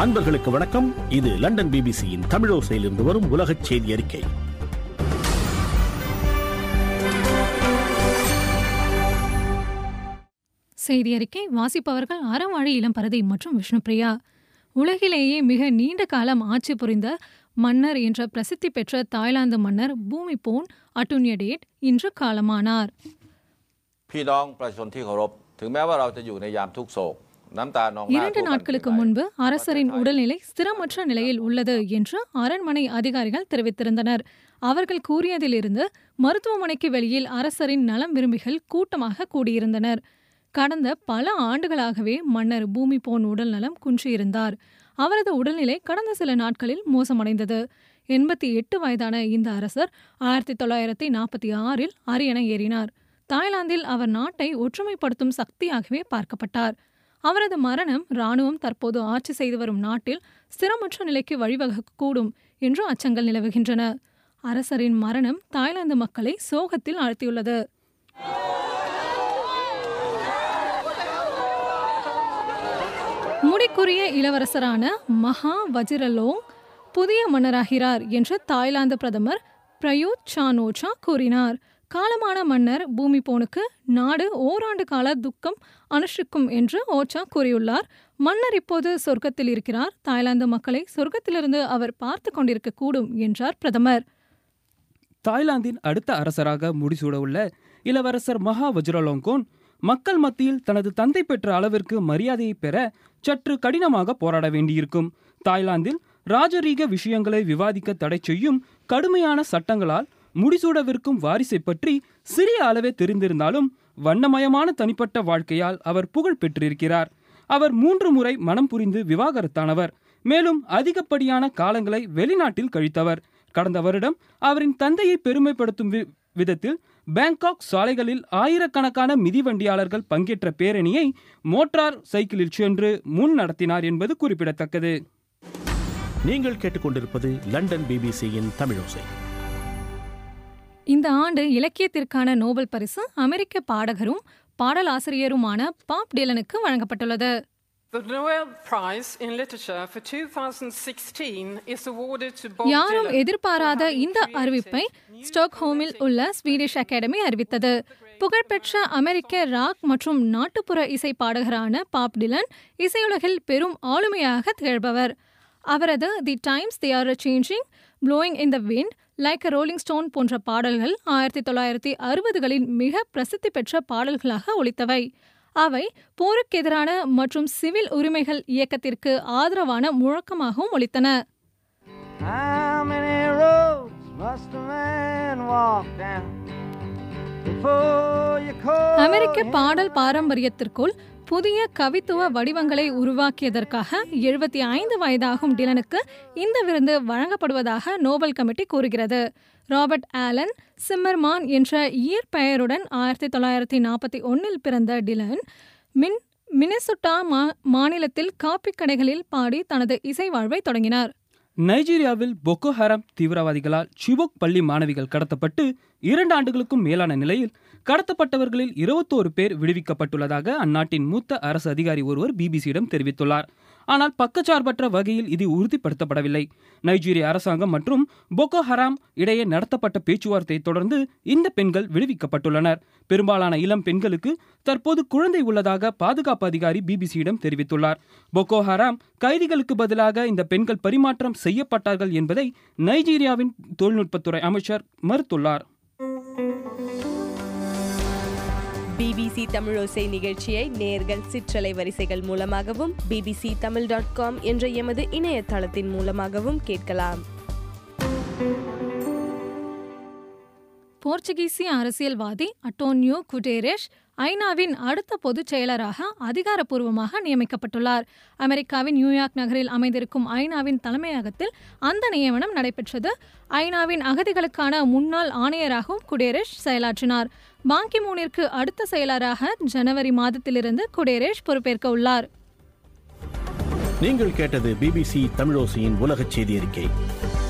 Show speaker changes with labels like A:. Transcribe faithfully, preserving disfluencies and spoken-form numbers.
A: அன்பர்களுக்கு வணக்கம். இது லண்டன் பிபிசியின் தமிழோசையிலிருந்து வரும் உலகச் செய்தி அறிக்கை.
B: செய்தி அறிக்கை வாசிப்பவர்கள் அறவாழி இளம்பரதி மற்றும் விஷ்ணுபிரியா. உலகிலேயே மிக நீண்ட காலம் ஆட்சி புரிந்த மன்னர் என்ற பிரசித்தி பெற்ற தாய்லாந்து மன்னர் பூமிபோன் அட்டுன்யடேட் இன்று காலமானார். இரண்டு நாட்களுக்கு முன்பு அரசரின் உடல்நிலை ஸ்திரமற்ற நிலையில் உள்ளது என்று அரண்மனை அதிகாரிகள் தெரிவித்திருந்தனர். அவர்கள் கூறியதிலிருந்து மருத்துவமனைக்கு வெளியில் அரசரின் நலம் விரும்பிகள் கூட்டமாக கூடியிருந்தனர். கடந்த பல ஆண்டுகளாகவே மன்னர் பூமிபோன் உடல் நலம் குன்றியிருந்தார். அவரது உடல்நிலை கடந்த சில நாட்களில் மோசமடைந்தது. எண்பத்தி எட்டு வயதான இந்த அரசர் ஆயிரத்தி தொள்ளாயிரத்தி நாற்பத்தி ஆறில் அரியணை ஏறினார். தாய்லாந்தில் அவர் நாட்டை ஒற்றுமைப்படுத்தும் சக்தியாகவே பார்க்கப்பட்டார். அவரது மரணம் இராணுவம் தற்போது ஆட்சி செய்து வரும் நாட்டில் ஸ்திரமற்ற நிலைக்கு வழிவகுக்கக்கூடும் என்று அச்சங்கள் நிலவுகின்றன. அரசரின் மரணம் தாய்லாந்து மக்களை சோகத்தில் ஆழ்த்தியுள்ளது. முடிக்குரிய இளவரசரான மகா வஜிரலோங் புதிய மன்னராகிறார் என்று தாய்லாந்து பிரதமர் பிரயூத் சான்-ஓச்சா கூறினார். காலமான மன்னர் பூமிபோனுக்கு நாடு ஓராண்டு கால துக்கம் அனுஷ்டிக்கும் என்று ஓச்சா கூறியுள்ளார். மன்னர் இப்போது சொர்க்கத்தில் இருக்கிறார். தாய்லாந்து மக்களை சொர்க்கத்திலிருந்து அவர் பார்த்து கொண்டிருக்க கூடும் என்றார் பிரதமர்.
C: தாய்லாந்தின் அடுத்த அரசராக முடிசூட உள்ள இளவரசர் மகா வஜிரலோங்கோன் மக்கள் மத்தியில் தனது தந்தை பெற்ற அளவிற்கு மரியாதையை பெற சற்று கடினமாக போராட வேண்டியிருக்கும். தாய்லாந்தில் ராஜரீக விஷயங்களை விவாதிக்க தடை செய்யும் கடுமையான சட்டங்களால் முடிசூடவிருக்கும் வாரிசை பற்றி சிறிய அளவே தெரிந்திருந்தாலும் வண்ணமயமான தனிப்பட்ட வாழ்க்கையால் அவர் புகழ் பெற்றிருக்கிறார். அவர் மூன்று முறை மனம் புரிந்து விவாகரத்தானவர். மேலும் அதிகப்படியான காலங்களை வெளிநாட்டில் கழித்தவர். கடந்த வருடம் அவரின் தந்தையை பெருமைப்படுத்தும் விதத்தில் பேங்காக் சாலைகளில் ஆயிரக்கணக்கான மிதிவண்டியாளர்கள் பங்கேற்ற பேரணியை மோட்டார் சைக்கிளில் சென்று முன் நடத்தினார் என்பது குறிப்பிடத்தக்கது.
A: நீங்கள் கேட்டுக்கொண்டிருப்பது லண்டன் பிபிசியின் தமிழோசை.
B: இந்த ஆண்டு இலக்கியத்திற்கான நோபல் பரிசு அமெரிக்க பாடகரும் பாடலாசிரியருமான பாப் டிலனுக்கு வழங்கப்பட்டுள்ளது. யாரும் எதிர்பாராத இந்த அறிவிப்பை ஸ்டாக்ஹோமில் உள்ள ஸ்வீடிஷ் அகாடமி அறிவித்தது. புகழ்பெற்ற அமெரிக்க ராக் மற்றும் நாட்டுப்புற இசை பாடகரான பாப் டிலன் இசையுலகில் பெரும் ஆளுமையாக திகழ்பவர். அவரது the times they are changing, blowing in the wind, like a rolling stone போன்ற பாடல்கள் ஆயிரத்தி தொள்ளாயிரத்தி அறுபதுகளின் மிக பிரசித்தி பெற்ற பாடல்களாக ஒலித்தவை. அவை போருக்கு எதிரான மற்றும் சிவில் உரிமைகள் இயக்கத்திற்கு ஆதரவான முழக்கமாகவும் ஒலித்தன. அமெரிக்க பாடல் பாரம்பரியத்திற்குள் புதிய கவித்துவ வடிவங்களை உருவாக்கியதற்காக எழுபத்தி ஐந்து வயதாகும் டிலனுக்கு இந்த விருது வழங்கப்படுவதாக நோபல் கமிட்டி கூறுகிறது. ராபர்ட் ஆலன் சிம்மர்மான் என்ற இயற்பெயருடன் ஆயிரத்தி தொள்ளாயிரத்தி நாற்பத்தி ஒன்னில் பிறந்த டிலன் மின் மினசோட்டா மா மாநிலத்தில் காப்பி கடைகளில் பாடி தனது இசை வாழ்வை தொடங்கினார்.
C: நைஜீரியாவில் பொக்கோ ஹராம் தீவிரவாதிகளால் சிபோக் பள்ளி மாணவிகள் கடத்தப்பட்டு இரண்டு ஆண்டுகளுக்கும் மேலான நிலையில் கடத்தப்பட்டவர்களில் இருபத்தோரு பேர் விடுவிக்கப்பட்டுள்ளதாக அந்நாட்டின் மூத்த அரசு அதிகாரி ஒருவர் பிபிசியிடம் தெரிவித்துள்ளார். ஆனால் பக்கச்சார்பற்ற வகையில் இது உறுதிப்படுத்தப்படவில்லை. நைஜீரிய அரசாங்கம் மற்றும் பொக்கோ ஹராம் இடையே நடத்தப்பட்ட பேச்சுவார்த்தையை தொடர்ந்து இந்த பெண்கள் விடுவிக்கப்பட்டுள்ளனர். பெரும்பாலான இளம் பெண்களுக்கு தற்போது குழந்தை உள்ளதாக பாதுகாப்பு அதிகாரி பிபிசியிடம் தெரிவித்துள்ளார். பொக்கோ ஹராம் கைதிகளுக்கு பதிலாக இந்த பெண்கள் பரிமாற்றம் செய்யப்பட்டார்கள் என்பதை நைஜீரியாவின் தொழில்நுட்பத்துறை அமைச்சர் மறுத்துள்ளார்.
D: பிபிசி தமிழோசை நிகழ்ச்சியை நேயர்கள் சிற்றலை வரிசைகள் மூலமாகவும் பிபிசி தமிழ் டாட் காம் என்ற எமது இணையதளத்தின் மூலமாகவும் கேட்கலாம்.
B: போர்ச்சுகீசிய அரசியல்வாதி அட்டோனியோ குட்டேரஸ் ஐநாவின் அடுத்த பொதுச் செயலராக அதிகாரப்பூர்வமாக நியமிக்கப்பட்டுள்ளார். அமெரிக்காவின் நியூயார்க் நகரில் அமைந்திருக்கும் ஐநாவின் தலைமையகத்தில் அந்த நியமனம் நடைபெற்றது. ஐநாவின் அகதிகளுக்கான முன்னாள் ஆணையராகவும் குட்டேரஸ் செயலாற்றினார். பாங்கி மூனிற்கு அடுத்த செயலராக ஜனவரி மாதத்திலிருந்து குட்டேரஸ் பொறுப்பேற்க உள்ளார்.
A: நீங்கள் கேட்டது பிபிசி தமிழோசையின் உலகச் செய்தி அறிக்கை.